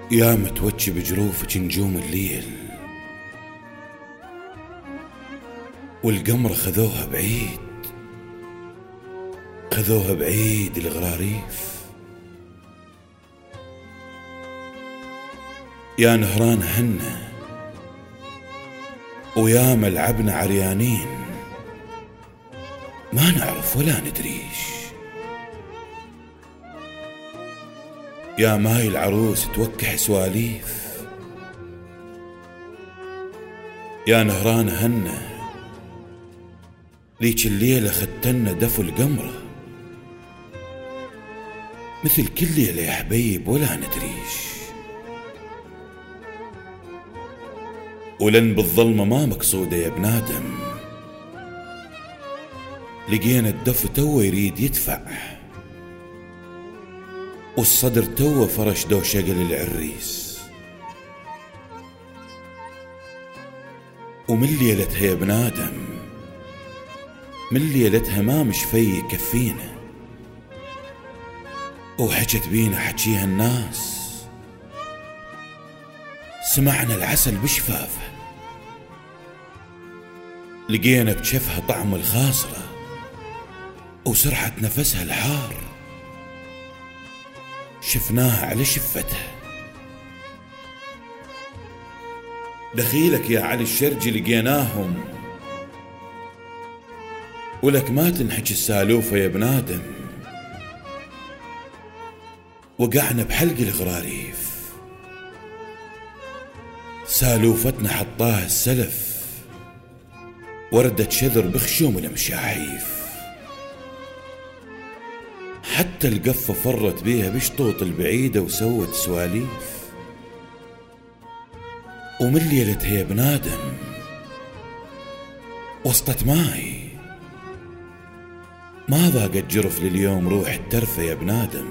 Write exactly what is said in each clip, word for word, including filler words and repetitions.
يا متوجه بجروفك نجوم الليل، والقمر خذوها بعيد، خذوها بعيد الغراريف. يا نهران هنا ويا ملعبنا عريانين، ما نعرف ولا ندريش. يا ماي العروس توكح سواليف، يا نهران هنا ليك الليلة ختنا دفو القمرة، مثل كل ليلة يا حبيب ولا ندريش. ولن بالظلمة ما مقصودة يا بنادم، لقينا الدف تو يريد يدفع، والصدر تو فرش دو شقل العريس. ومن ليلتها يا بنادم، من ليلتها ما مش في يكفينا، وحكت بينا حكيها الناس، سمعنا العسل بشفافه، لقينا بشفها طعم الخاصرة، وسرحة نفسها الحار، شفناها على شفتها. دخيلك يا علي الشرجي لقيناهم، ولك ما تنحكي السالوفة يا بنادم، وقعنا بحلق الغراريف. سالوفتنا حطاها السلف، وردت شذر بخشوم المشاحيف، حتى القفة فرت بيها بشطوط البعيدة وسوت سواليف. ومن ليلتها يا بنادم وسطت ماي، ما ضاقت جرف لليوم روح الترفة يا بنادم،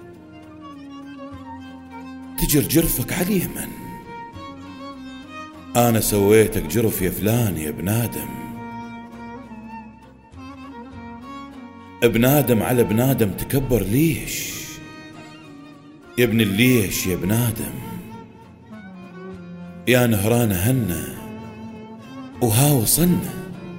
تجر جرفك على اليمن. أنا سويتك جرف يا فلان يا بنادم، بنادم على بنادم تكبر ليش يا ابن الليش يا بنادم. يا نهران هنا وها وصلنا،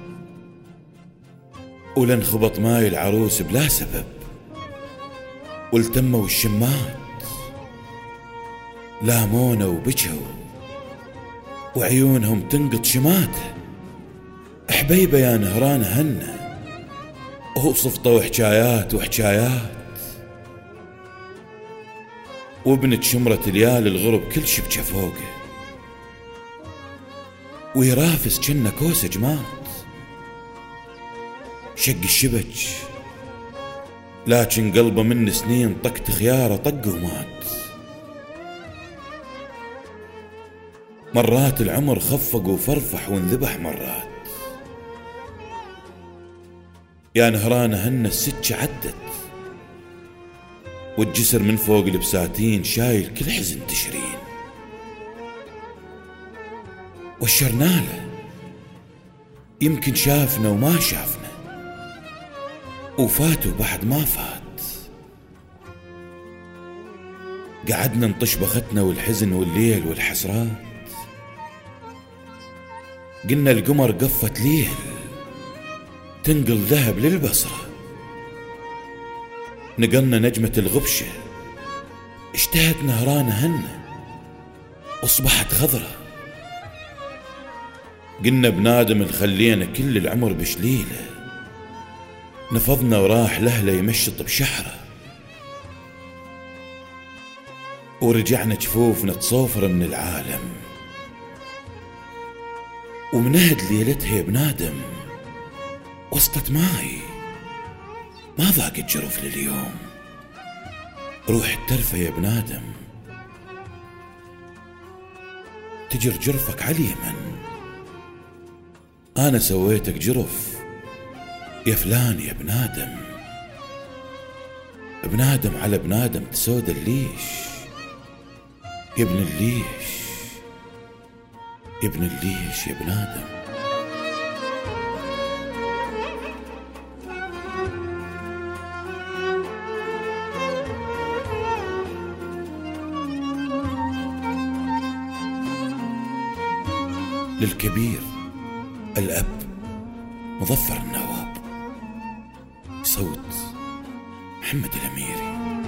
ولن خبط ماي العروس بلا سبب، والتموا الشمات لامونا وبجوا، وعيونهم تنقط شماته. حبيبة يا نهران هنا وصفطوا حكايات وحكايات، وابنت شمرة ليال الغرب كل شبكة فوقه، ويرافس كنا كوسة جمات. شق الشبك لكن قلبه من سنين طقت خياره طق ومات. مرات العمر خفق وفرفح وانذبح مرات. يا نهران هن السكة عدت، والجسر من فوق البساتين شايل كل حزن تشرين. والشرنالة يمكن شافنا وما شافنا، وفات وبعد ما فات. قعدنا نطش بختنا والحزن والليل والحسرات. قلنا القمر قفت ليل تنقل ذهب للبصرة. نقلنا نجمة الغبشة اشتهت نهران هنة واصبحت خضرة. قلنا بنادم الخلينا كل العمر بشليله، نفضنا وراح لهله يمشط بشحره. ورجعنا جفوفنا تصوفر من العالم، ومنهد ليلتها يا بنادم وسطت ماي ما ضاقت جرف لليوم. روح الترفة يا بنادم تجر جرفك على اليمن. أنا سويتك جرف يا فلان يا بنادم، بنادم على بنادم تسود الليش يا ابن الليش يا ابن الليش يا بنادم. للكبير الأب مظفر النواب. صوت محمد الأميري.